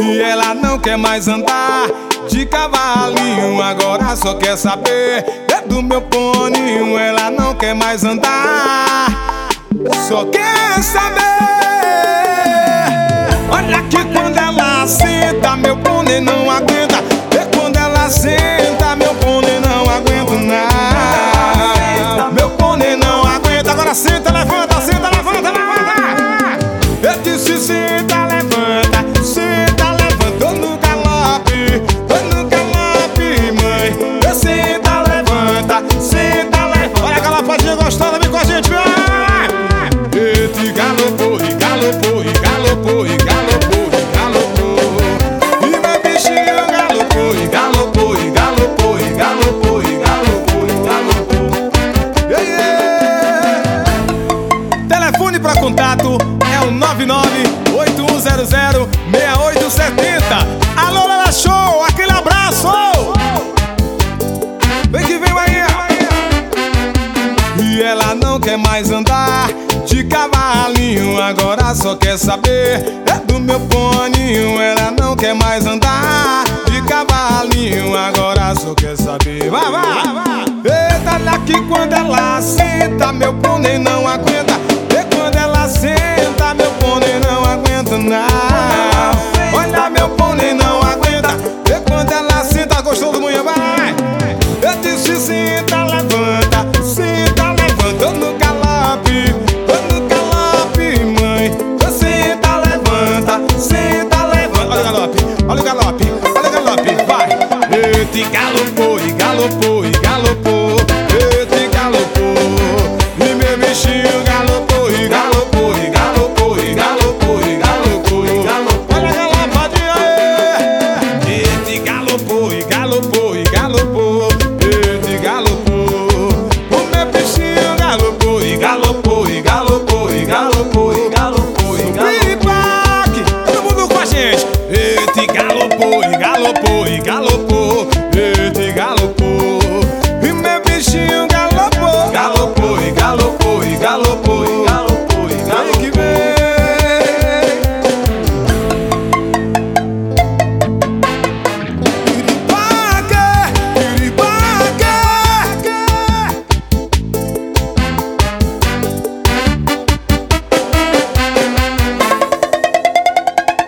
E ela não quer mais andar de cavalinho, agora só quer saber do meu poninho. Ela não quer mais andar, só quer saber. Olha que quando ela senta, meu pônei não aguenta. E quando ela senta, meu pônei não aguenta nada. Meu pônei não aguenta. Agora senta, levanta, senta, levanta, levanta. Eu disse senta, levanta, senta, levanta. Tô no galope, mãe. Eu senta, levanta, senta, levanta. Olha aquela patinha gostosa, vem com a gente, vai. E galopou, e galopou, e galopou, e galopou, e galopou. E meu bichinho galopou, e galopou, e galopou, e galopou, e galopou, e galopou. Telefone pra contato é o 9981006870. Alô, Lala Show, aquele abraço! Vem que vem, Bahia! E ela não quer mais andar de cavalinho, agora só quer saber do meu poninho. Ela não quer mais andar de cavalinho, agora só quer saber. Vai, vai! Eita, daqui quando ela senta, meu pônei não aguenta.